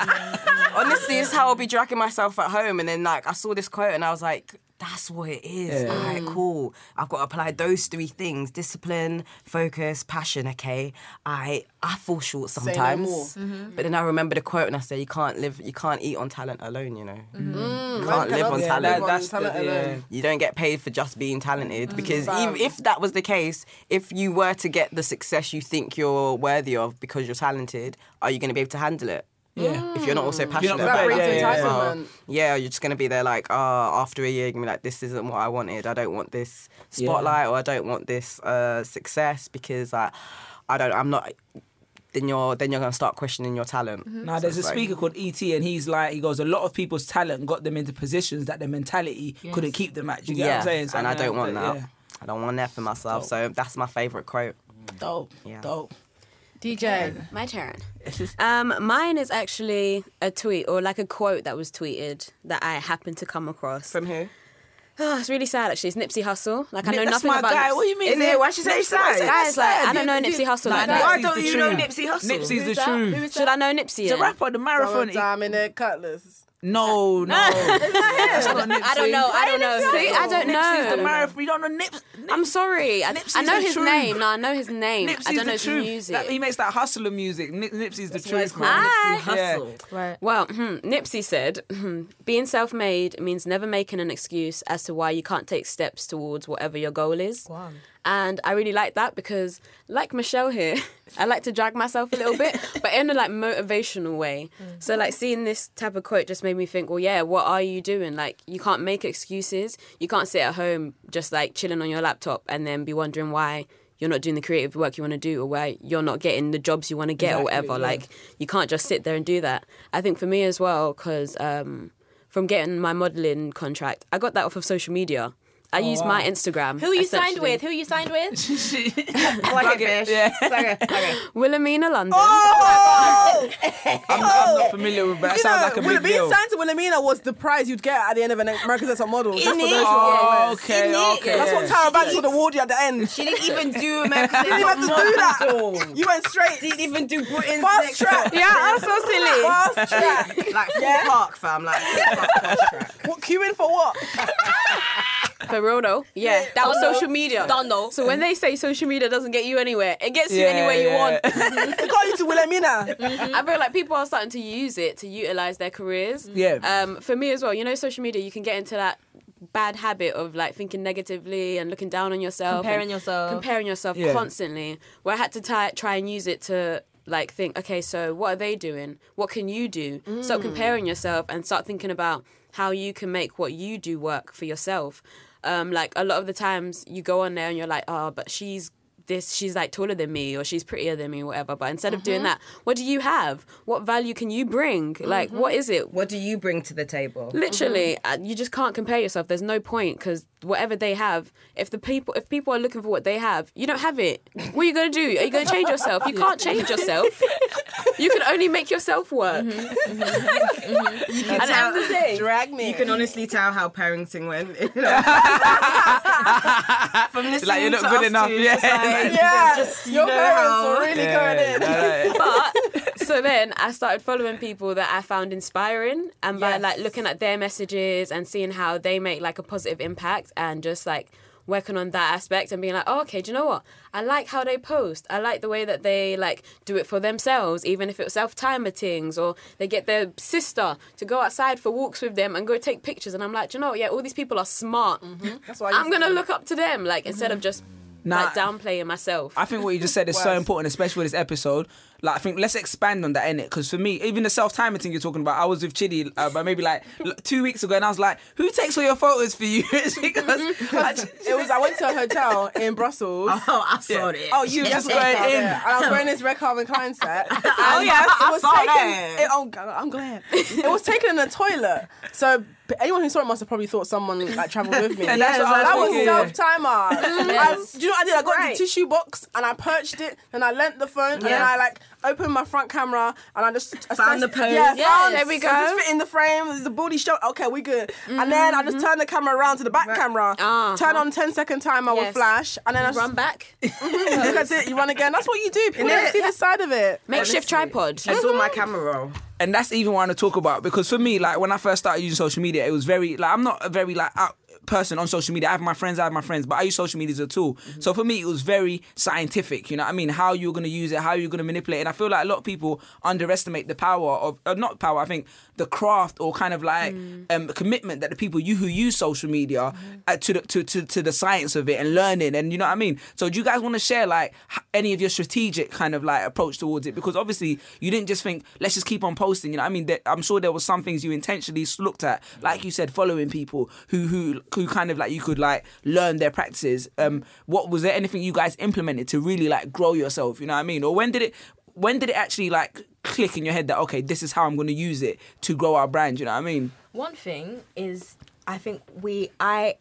Honestly, this is how I'll be dragging myself at home. And then like I saw this quote and I was like, that's what it is. Yeah. All right, cool. I've got to apply those three things: discipline, focus, passion. Okay, I I fall short Say no sometimes, more. Mm-hmm. but then I remember the quote and I say, you can't live, you can't eat on talent alone. You know, Mm-hmm. Mm, you man can't live cannot on live talent. on that's talent the- alone. yeah. You don't get paid for just being talented because Fam. if, if that was the case, if you were to get the success you think you're worthy of because you're talented, are you going to be able to handle it? Yeah. If you're not also you're passionate not about it, prepared, brings yeah, yeah, yeah. well, entitlement. yeah, you're just going to be there like, oh, after a year, you're going to be like, this isn't what I wanted. I don't want this spotlight or I don't want this uh, success because I, I don't, I'm not... Then you're then you're gonna start questioning your talent. Now, So there's a it's like- speaker called E T, and he's like, he goes, a lot of people's talent got them into positions that their mentality couldn't keep them at. Do you get yeah, what I'm saying? So and I don't want yeah. that. I don't want that for myself. So that's my favourite quote. Dope, Yeah. dope. D J. My turn. Um, mine is actually a tweet or like a quote that was tweeted that I happened to come across. From who? Oh, it's really sad actually. It's Nipsey Hussle. Like I know That's nothing my about guy. Nips- What do you mean? Is it? Why she say Nipsey- sad? Guys, like I don't know Nipsey- Nipsey Hussle. Nah, Like, Nipsey's Why that. don't the you know truth. Nipsey Hussle? Nipsey's the Who's that? truth. Who's Should I know Nipsey? He's a then? rapper, the marathon. He- Time in the cutlass. No, no. That's not Nipsey. I don't know. I don't know. See, I don't Nipsey's the know. marathon. You don't know Nips. I'm sorry. I, Nipsey's I know the his truth. name. No, I know his name. Nipsey's I don't the know his truth. music. That, he makes that hustler music. Nip, Nipsey's the why it's truth, called man. Ah. Yeah. Right. Well, hmm, Nipsey said, hmm, being self-made means never making an excuse as to why you can't take steps towards whatever your goal is. Wow. And I really like that because, like Michelle here, I like to drag myself a little bit, but in a like motivational way. So like seeing this type of quote just made me think, well, yeah, what are you doing? Like you can't make excuses. You can't sit at home just like chilling on your laptop and then be wondering why you're not doing the creative work you want to do or why you're not getting the jobs you want to get or Exactly, whatever. yeah. Like you can't just sit there and do that. I think for me as well, because um, from getting my modelling contract, I got that off of social media. I Oh, used my Instagram. Who you signed essentially. with? Who you signed with? Like it, Yeah. Okay, okay. Wilhelmina London. Oh! I'm, I'm not familiar with that. That You sounds know, like a Will- big being deal. signed to Wilhelmina was the prize you'd get at the end of an American Next Top Model. Just for those who it? are Oh, aware. okay, Isn't it? okay. That's yeah. what Tara Banks would award you at the end. She didn't even do American You didn't even have to do that. You went straight. Didn't even do Britain's Fast Next track. Yeah, I'm so silly. Fast track. Like full park, fam. Like full park fast track. What, queuing for what? For real though, yeah, that was Don't know. social media. Don't know. So when they say social media doesn't get you anywhere, it gets you Yeah, anywhere you yeah. want. It got you to Wilhelmina. I feel like people are starting to use it to utilize their careers. Yeah. Um, for me as well, you know, social media, you can get into that bad habit of like thinking negatively and looking down on yourself, Comparing and yourself. comparing yourself Yeah. constantly. Where I had to try, try and use it to like think, okay, so what are they doing? What can you do? Stop comparing yourself and start thinking about how you can make what you do work for yourself. Um, like a lot of the times you go on there and you're like, oh, but she's this, she's like taller than me or she's prettier than me or whatever. But instead of doing that, what do you have? What value can you bring? Like, what is it? What do you bring to the table? Literally, uh, you just can't compare yourself. There's no point because whatever they have, if the people, if people are looking for what they have, you don't have it. What are you gonna do? Are you gonna change yourself? You can't change yourself. You can only make yourself work. You can At the end of the day, Drag me. You can honestly tell how parenting went. You know? From listening Like, you're not to good us enough, two, yeah. just like, Yeah. just, you Your know parents how- are really going in. Yeah, but so then I started following people that I found inspiring, and by Yes. like looking at their messages and seeing how they make like a positive impact and just like working on that aspect and being like, oh, okay, do you know what? I like how they post. I like the way that they like do it for themselves, even if it's self-timer things, or they get their sister to go outside for walks with them and go take pictures. And I'm like, do you know what? Yeah, all these people are smart. That's why I I'm used gonna to- look up to them, like instead of just Nah. like downplaying myself. I think what you just said is so Words. important, especially with this episode. like I think let's expand on that, innit? Because for me, even the self-timer thing you're talking about, I was with Chidi uh, but maybe like two weeks ago, and I was like, "Who takes all your photos for you?" It's because I just, it was. I went to a hotel in Brussels. Oh, I saw Yeah. it. Oh, you She was just just going going in. in. And I was wearing this Red Calvin Klein set. Oh, yes, I it was saw taken, that. It, oh, God, I'm glad. It was taken in a toilet. So anyone who saw it must have probably thought someone like travelled with me. And that's what I was that was thinking, yeah. self-timer. I, do you know what I did? I got Right. the tissue box and I perched it, and I lent the phone, and then Yeah. I like opened my front camera, and I just Found the assessed- pose. Yeah, Yeah, found, there we does go. this fit in the frame? Is the booty shot? Okay, we good. And then I just turned the camera around to the back camera, Uh-huh. turn on ten second timer with Yes. flash, and then I just Run back. look at it, you run again. That's what you do. People don't see this side of it. Makeshift tripod. I saw my camera roll. and that's even what I want to talk about, because for me, like when I first started using social media, it was very like I'm not a very like out person on social media. I have my friends, I have my friends, but I use social media as a tool. Mm-hmm. So for me, it was very scientific. You know what I mean? How you're going to use it, how you're going to manipulate it. And I feel like a lot of people underestimate the power of, uh, not power, I think the craft or kind of like Mm. um, commitment that the people you who use social media Mm-hmm. uh, to, the, to to to the science of it and learning. And you know what I mean? So do you guys want to share like h- any of your strategic kind of like approach towards it? Because obviously you didn't just think, let's just keep on posting. You know what I mean? There, I'm sure there was some things you intentionally looked at, like you said, following people who who who kind of like you could like learn their practices. Um, what was there anything you guys implemented to really like grow yourself? You know what I mean? Or when did it when did it actually like click in your head that okay, this is how I'm going to use it to grow our brand? You know what I mean? One thing is, I think we, I,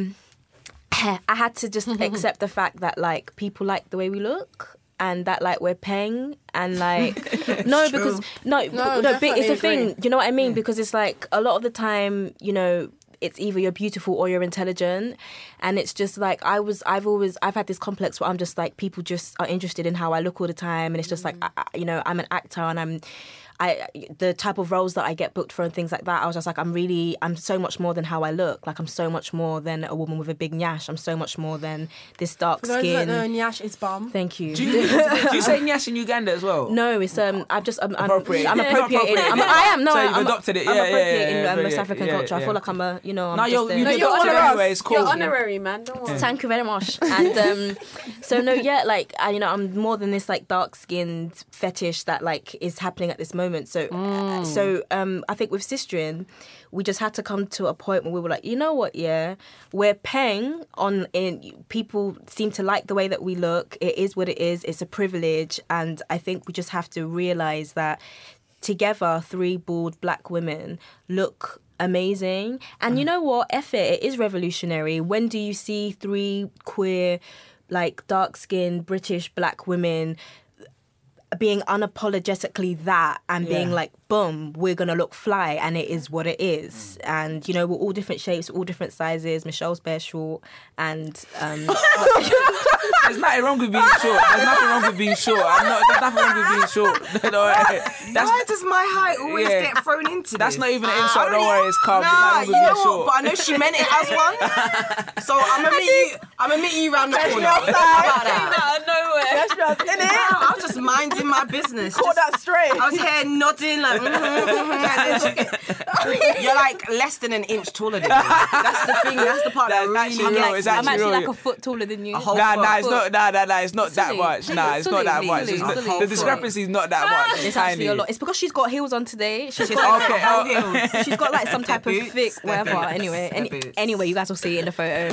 I had to just accept the fact that like people like the way we look. And that like we're paying and like no because no no, no but it's a thing, agree. you know what I mean, because it's like a lot of the time, you know, it's either you're beautiful or you're intelligent, and it's just like I was I've always I've had this complex where I'm just like people just are interested in how I look all the time, and it's just like I, I- you know, I'm an actor and I'm I the type of roles that I get booked for and things like that, I was just like, I'm really, I'm so much more than how I look. Like, I'm so much more than a woman with a big nyash. I'm so much more than this dark For those skin. that know, Nyash is bum. Thank you. Do you, do you say Nyash in Uganda as well? No, it's um. I'm just I'm, I'm, Appropriate. I'm Not appropriating. appropriate. I'm, I am no. So you've I'm, adopted it. I'm Yeah, yeah, appropriating yeah, um, yeah, West yeah, African yeah, culture. I yeah. feel like I'm a you know. I'm No, just you're, a- you No, did you're adopted honorary. anyway. It's cool. You're honorary, man. Don't worry. Thank you very much. And um, so no, yeah, like I, you know, I'm more than this like dark skinned fetish that like is happening at this moment. So, uh, so um, I think with Sistrin, we just had to come to a point where we were like, you know what, yeah, we're paying on. In people seem to like the way that we look. It is what it is. It's a privilege, and I think we just have to realize that together, three bald black women look amazing. And you know what? F it, it is revolutionary. When do you see three queer, like dark-skinned British black women being unapologetically that and being Yeah. like, boom, we're gonna look fly, and it is what it is. And you know, we're all different shapes, all different sizes. Michelle's bare short, and um, There's nothing wrong with being short. There's nothing wrong with being short. I'm not. There's nothing wrong with being short. No, that's Why does my height always yeah. get thrown into That's this? not even an I insult. don't Don't worry, it's calm. There's Nah, nothing you wrong know with being what? short. But I know she meant it as one. So I'm gonna meet you. I'm gonna meet you round the corner. outside. How about that? Out of nowhere. Nyash was in it. I was just minding my business. Caught Just- that straight. I was here nodding like, mm-hmm, mm-hmm. You're like less than an inch taller than me. That's the thing. That's the part that, That's really actually gets real. It's me. I'm actually actually real. like a foot taller than you. A whole Nah, foot. nah, it's not. Nah, nah, nah, it's not that Silly. much. Nah, it's not that Silly, much. silly, It's not- silly. The discrepancy is not that much. It's tiny. actually a lot. It's because she's got heels on today. She's She's got, Okay, high oh. heels. she's got like some type of Boots, thick they're whatever. boots, Anyway, they're any, boots. anyway, you guys will see it in the photo.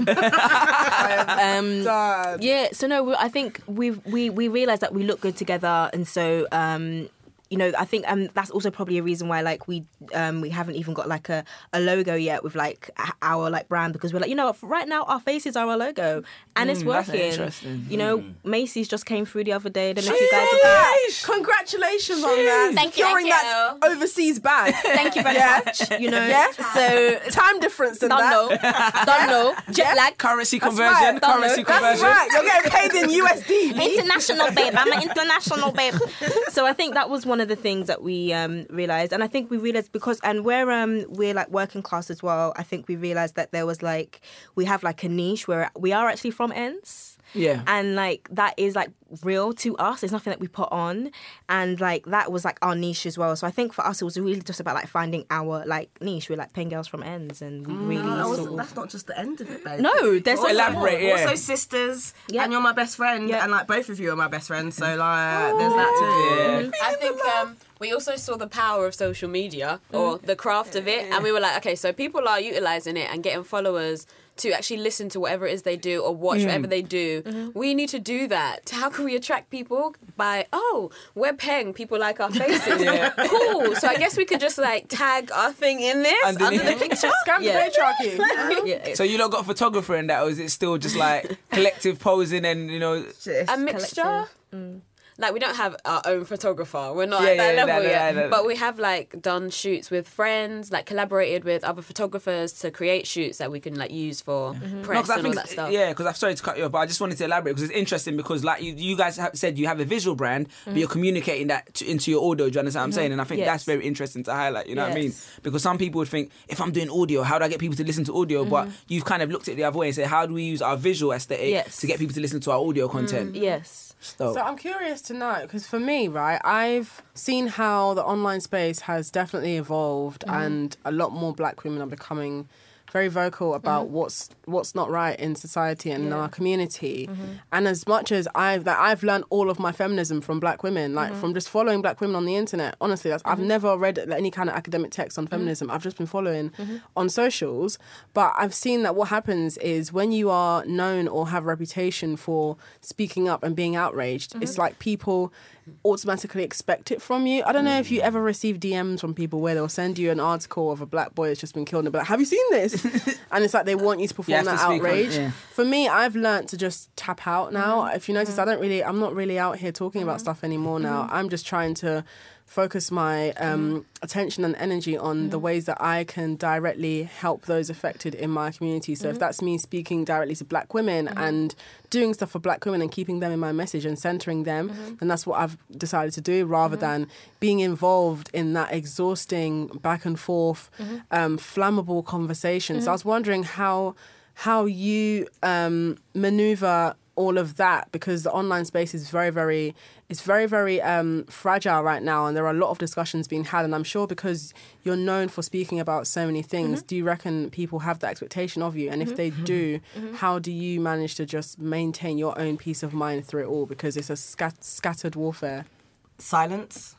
um, Dad. yeah. So no, we- I think we we we realized that we look good together, and so. Um, You know, I think um, that's also probably a reason why, like, we um, we haven't even got like a, a logo yet with like a- our like brand, because we're like, you know, right now our faces are our logo, and it's Mm, that's working. interesting. You know, Macy's just came through the other day. I don't know if Hey, you guys have congratulations on that. Thank you, Securing thank that you. overseas bag. Thank you very Yeah. much. You know, Yeah. so Time difference and don't that. know, don't know, jet lag. Currency That's conversion. right. Currency That's conversion. right. You're getting paid in U S D. International babe, I'm an international babe. So I think that was one of the things that we um, realized, and I think we realized because, and we're um, we're like working class as well. I think we realized that there was like we have like a niche where we are actually from ends. Yeah. And like that is like real to us. It's nothing that we put on. And like that was like our niche as well. So I think for us it was really just about like finding our like niche. We're like Pen Girls from Ends, and we really No, that sort wasn't- of... that's not just the end of it, babe. No, there's Also- like Elaborate, yeah. Also sisters, Yeah. and you're my best friend, Yeah. and like both of you are my best friends, so like there's that to do. I think um, we also saw the power of social media or the craft of it, and we were like, okay, so people are utilizing it and getting followers to actually listen to whatever it is they do or watch whatever they do. We need to do that. How can we attract people? By, oh, we're Peng, people like our faces. Cool. So I guess we could just like tag our thing in this Underneath. under the picture. Scam Yeah. patriarchy. yeah, So you lot got a photographer in that, or is it still just like collective posing and, you know... A mixture. Like, we don't have our own photographer. We're not Yeah, at that yeah, level no, no, yet. no, no. But we have, like, done shoots with friends, like, collaborated with other photographers to create shoots that we can, like, use for No, press 'cause I and all think, that stuff. yeah, because I'm sorry to cut you off, but I just wanted to elaborate because it's interesting because, like you, you guys have said, you have a visual brand, but you're communicating that to, into your audio. Do you understand what I'm saying? And I think Yes. that's very interesting to highlight. You know what I mean? Yes. Because some people would think, if I'm doing audio, how do I get people to listen to audio? But you've kind of looked at it the other way and said, how do we use our visual aesthetic Yes. to get people to listen to our audio content? yes. So, So I'm curious to know, because for me, right, I've seen how the online space has definitely evolved, and a lot more black women are becoming very vocal about what's what's not right in society and in our community. And as much as I've that I've learned all of my feminism from black women, like from just following black women on the internet. Honestly, that's, I've never read any kind of academic text on feminism. I've just been following on socials. But I've seen that what happens is when you are known or have a reputation for speaking up and being outraged, it's like people automatically expect it from you. I don't know if you ever receive D Ms from people where they'll send you an article of a black boy that's just been killed and be like, have you seen this? And it's like they want you to perform have to that speak on it, outrage. yeah. For me, I've learnt to just tap out now. If you notice, I don't really, I'm not really out here talking about stuff anymore now. I'm just trying to focus my um, attention and energy on the ways that I can directly help those affected in my community. So if that's me speaking directly to black women and doing stuff for black women and keeping them in my message and centering them, then that's what I've decided to do, rather than being involved in that exhausting back and forth, um, flammable conversation. So I was wondering how how you um, maneuver all of that, because the online space is very, very, it's very, very um, fragile right now, and there are a lot of discussions being had. And I'm sure because you're known for speaking about so many things, do you reckon people have that expectation of you? And if they do, how do you manage to just maintain your own peace of mind through it all? Because it's a scat- scattered warfare. Silence.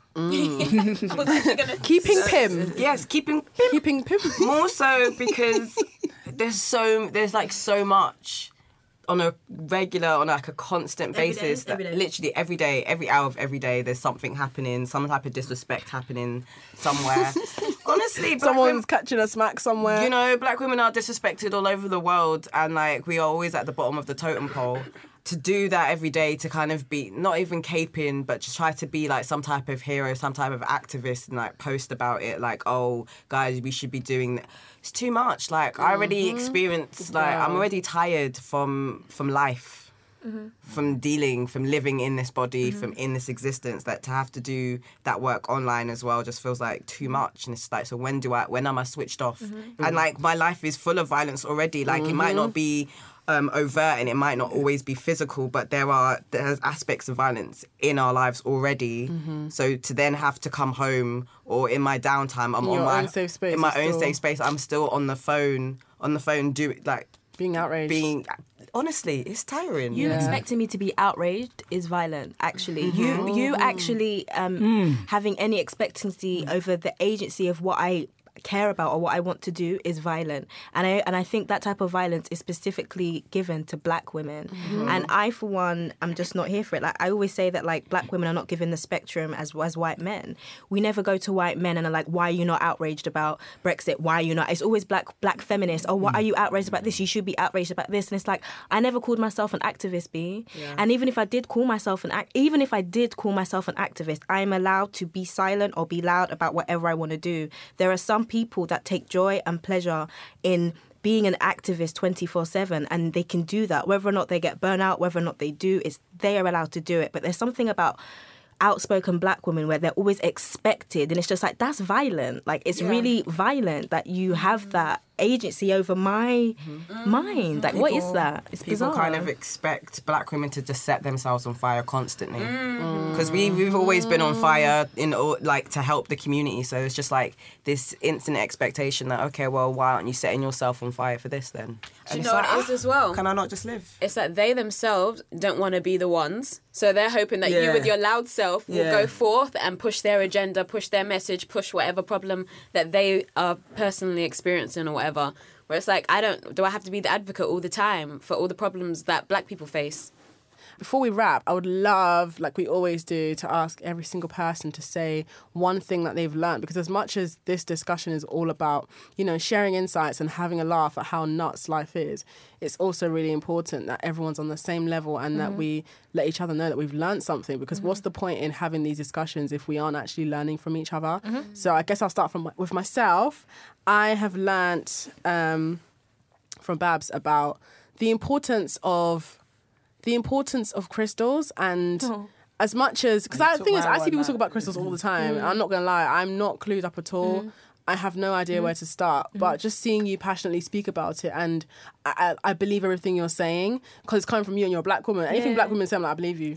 Keeping Pim. Yes, keeping Pim. Keeping Pim. More so because there's so there's like so much on a regular, on like a constant Every basis, day, that every day. literally every day, every hour of every day, there's something happening, some type of disrespect happening somewhere. Honestly, black Someone's women, catching a smack somewhere. you know, black women are disrespected all over the world, and like we are always at the bottom of the totem pole. To do that every day, to kind of be not even caping, but just try to be like some type of hero, some type of activist, and like post about it, like, oh, guys, we should be doing that. It's too much. Like, I already experienced, like, I'm already tired from from life, from dealing, from living in this body, from in this existence. That to have to do that work online as well just feels like too much. And it's like, so when do I? When am I switched off? And like, my life is full of violence already. Like, it might not be Um, overt, and it might not always be physical, but there are there's aspects of violence in our lives already. So to then have to come home, or in my downtime, I'm In on your my own safe space in my is own still- safe space. I'm still on the phone, on the phone, do like being outraged. being. Honestly, it's tiring. You Yeah. expecting me to be outraged is violent, actually. You you actually um, having any expectancy over the agency of what I care about or what I want to do is violent. And I and I think that type of violence is specifically given to black women. And I, for one, I'm just not here for it. Like, I always say that, like, black women are not given the spectrum as as white men. We never go to white men and are like, why are you not outraged about Brexit? Why are you not? It's always black black feminists. Oh, why are you outraged about this? You should be outraged about this. And it's like, I never called myself an activist, B. And even if I did call myself an act, even if I did call myself an activist, I am allowed to be silent or be loud about whatever I want to do. There are some people that take joy and pleasure in being an activist twenty-four seven, and they can do that. Whether or not they get burnt out, whether or not they do, it's they are allowed to do it. But there's something about outspoken black women where they're always expected, and it's just like, that's violent. Like, it's Yeah. really violent that you have that agency over my Mm-hmm. mind. Like, what is People- that? It's People bizarre. kind of expect black women to just set themselves on fire constantly, Mm. because we we've always been on fire in or- like to help the community. So it's just like this instant expectation that, okay, well, why aren't you setting yourself on fire for this then? Do And you it's know like, what it is as well? can I not just live? It's that they themselves don't want to be the ones. So they're hoping that you Yeah. with your loud self will Yeah. go forth and push their agenda, push their message, push whatever problem that they are personally experiencing or whatever. Where it's like, I don't, do I have to be the advocate all the time for all the problems that black people face? Before we wrap, I would love, like we always do, to ask every single person to say one thing that they've learned. Because as much as this discussion is all about, you know, sharing insights and having a laugh at how nuts life is, it's also really important that everyone's on the same level and that we let each other know that we've learned something. Because what's the point in having these discussions if we aren't actually learning from each other? So I guess I'll start from with myself. I have learnt um, from Babs about the importance of the importance of crystals, and as much as, because the thing is, I see people talk about crystals all the time, and I'm not gonna lie, I'm not clued up at all. I have no idea where to start, but just seeing you passionately speak about it, and I, I, I believe everything you're saying because it's coming from you and you're a black woman. Anything black women say, I'm like, I believe you.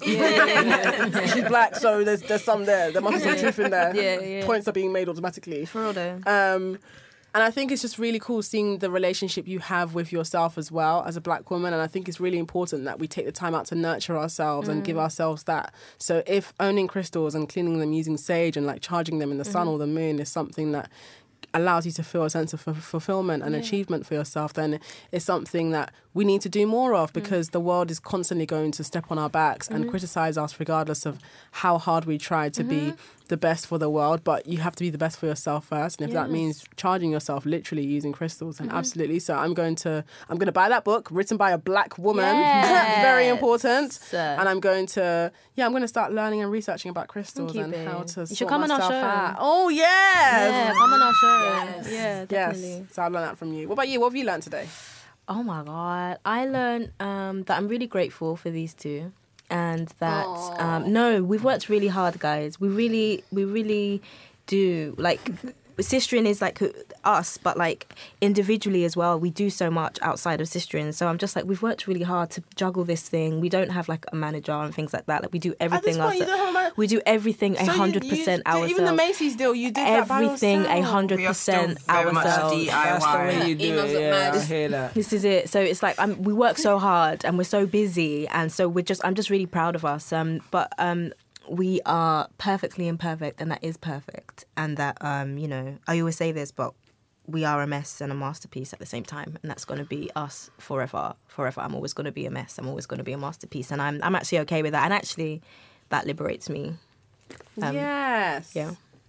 She's black, so there's there's some there. There must be some truth in there. Yeah, yeah. Points are being made automatically. For real though. Um, and I think it's just really cool seeing the relationship you have with yourself as well as a black woman. And I think it's really important that we take the time out to nurture ourselves and give ourselves that. So if owning crystals and cleaning them using sage and like charging them in the sun or the moon is something that allows you to feel a sense of f- fulfillment and achievement for yourself, then it's something that we need to do more of, because the world is constantly going to step on our backs and criticize us regardless of how hard we try to be the best for the world. But you have to be the best for yourself first, and if that means charging yourself literally using crystals, then absolutely. So I'm going to I'm going to buy that book written by a black woman. Very important. And I'm going to yeah I'm going to start learning and researching about crystals and babe. how to You should sort come on our myself show. out. Oh yes. Yeah, come on our show. Yes. Yeah, definitely. Yes. So I learned that from you. What about you? What have you learned today? Oh my God. I learned um, that I'm really grateful for these two. And that, um, no, we've worked really hard, guys. We really, we really do. Like, Sistering is like us, but like individually as well. We do so much outside of Sistering. So I'm just like, we've worked really hard to juggle this thing. We don't have like a manager and things like that. Like, we do everything point, you ourselves. don't have a man- We do everything a So you- hundred you percent did- ourselves. Even the Macy's deal, you did that by Everything a yourself. hundred We are still percent very much ourselves. D I Y. That's the way you do Emails it. look Yeah, mad. I hear that. This is it. So it's like um, we work so hard and we're so busy, and so we're just. I'm just really proud of us. Um, but um, we are perfectly imperfect, and that is perfect. And that um, you know, I always say this, but we are a mess and a masterpiece at the same time, and that's going to be us forever. Forever, I'm always going to be a mess. I'm always going to be a masterpiece, and I'm I'm actually okay with that. And actually, that liberates me. Um, Yes. Yeah.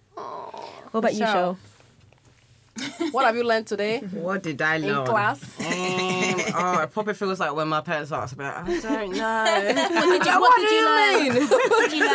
What about you, Michelle? Sho? What have you learned today? What did I learn? In class? Um, oh, it probably feels like when my parents ask me, I don't know. What did you, what did you learn? What did you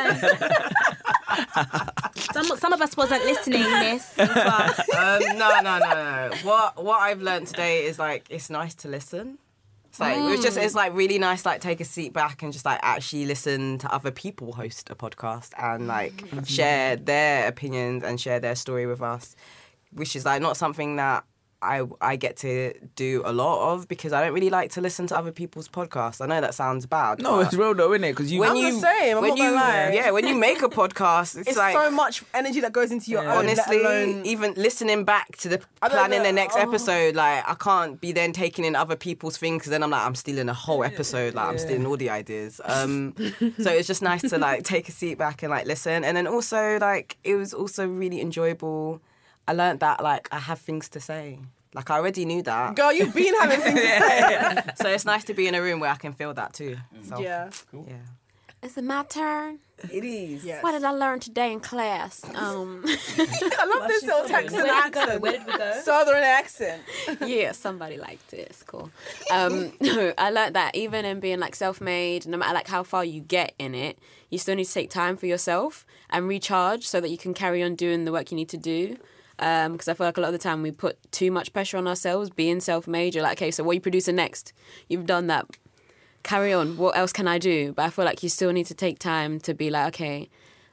learn? some, some of us wasn't listening, miss. in class. um, no, no, no, no. What what I've learned today is like it's nice to listen. It's like it was just it's like really nice like take a seat back and just like actually listen to other people host a podcast and like share their opinions and share their story with us, which is like not something that I I get to do a lot of because I don't really like to listen to other people's podcasts. I know that sounds bad. No, but it's real though, isn't it? Because you. when I'm you the same, I'm when not you gonna lie. yeah when you make a podcast, it's, It's like so much energy that goes into your Yeah. own. honestly, let alone, even listening back to the I don't planning know. the next Oh. episode, like I can't be then taking in other people's things because then I'm like I'm stealing a whole episode, like I'm stealing all the ideas. Um, so it's just nice to like take a seat back and like listen, and then also like it was also really enjoyable. I learned that like I have things to say. Like I already knew that. girl, you've been having things to say. So it's nice to be in a room where I can feel that too. So, Yeah. yeah. Is it my turn? It is. Yes. What did I learn today in class? Um, I love this little Texan accent. Where did we go? Southern accent. yeah, somebody liked it. It's cool. Um, I learned that even in being like self-made, no matter like how far you get in it, you still need to take time for yourself and recharge so that you can carry on doing the work you need to do. Because um, I feel like a lot of the time we put too much pressure on ourselves being self-made. You're like, okay, so what are you producing next? You've done that. Carry on. What else can I do? But I feel like you still need to take time to be like, okay,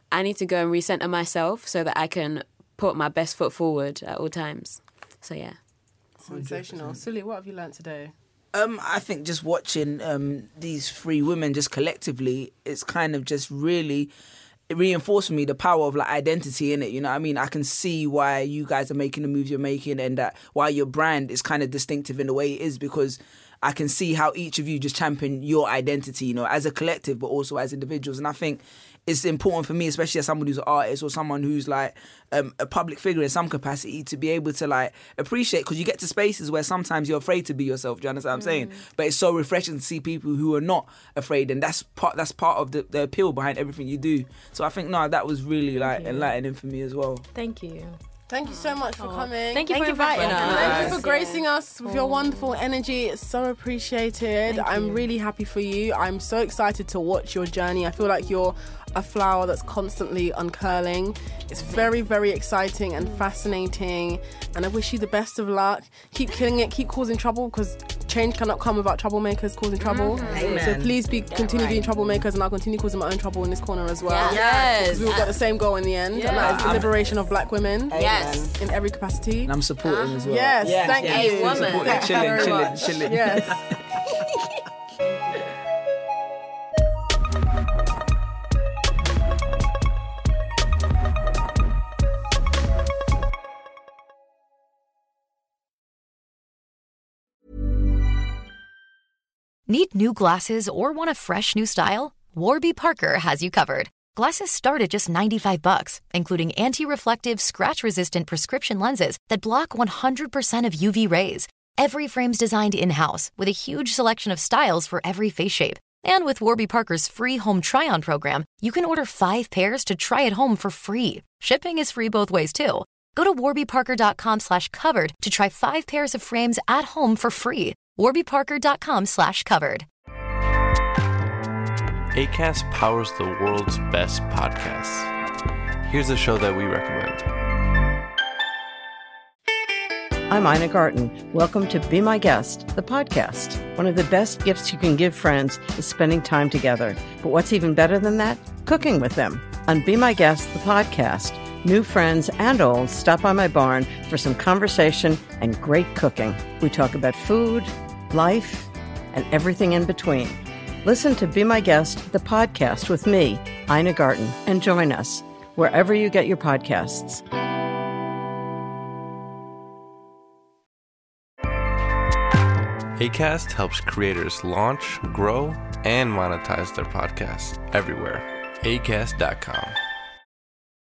I need to go and recenter myself so that I can put my best foot forward at all times. So yeah. Sensational. Sully, what have you learnt today? Um, I think just watching um, these three women just collectively, it's kind of just really it reinforced for me the power of like identity in it. You know what I mean? I can see why you guys are making the moves you're making, and that why your brand is kind of distinctive in the way it is, because I can see how each of you just champion your identity, you know, as a collective, but also as individuals. And I think it's important for me, especially as someone who's an artist or someone who's like um, a public figure in some capacity, to be able to like appreciate, because you get to spaces where sometimes you're afraid to be yourself. Do you understand what I'm saying? But it's so refreshing to see people who are not afraid, and that's part that's part of the, the appeal behind everything you do. So I think no, that was really like enlightening for me as well. Thank you. Thank you so much for coming. Thank you Thank for inviting us. Thank you for gracing us with your wonderful energy. It's so appreciated. Thank I'm you. really happy for you. I'm so excited to watch your journey. I feel like you're a flower that's constantly uncurling. It's very, very exciting and fascinating. And I wish you the best of luck. Keep killing it. Keep causing trouble, because change cannot come without troublemakers causing trouble. Amen. So please be continue being troublemakers, and I'll continue causing my own trouble in this corner as well. Yes. Because we've got the same goal in the end, and that is the liberation of black women. Yes. In every capacity. And I'm supporting as well. Yes, thank yes. you. Hey, woman. Supporting, Thank you chilling, very chilling, much. chilling. Yes. Need new glasses or want a fresh new style? Warby Parker has you covered. Glasses start at just ninety-five bucks, including anti-reflective, scratch-resistant prescription lenses that block one hundred percent of U V rays. Every frame's designed in-house with a huge selection of styles for every face shape. And with Warby Parker's free home try-on program, you can order five pairs to try at home for free. Shipping is free both ways, too. Go to warbyparker.com slash covered to try five pairs of frames at home for free. warbyparker.com slash covered. Acast powers the world's best podcasts. Here's a show that we recommend. I'm Ina Garten. Welcome to Be My Guest, the podcast. One of the best gifts you can give friends is spending time together. But what's even better than that? Cooking with them. On Be My Guest, the podcast, new friends and old stop by my barn for some conversation and great cooking. We talk about food, life, and everything in between. Listen to Be My Guest, the podcast with me, Ina Garten, and join us wherever you get your podcasts. Acast helps creators launch, grow, and monetize their podcasts everywhere. Acast dot com.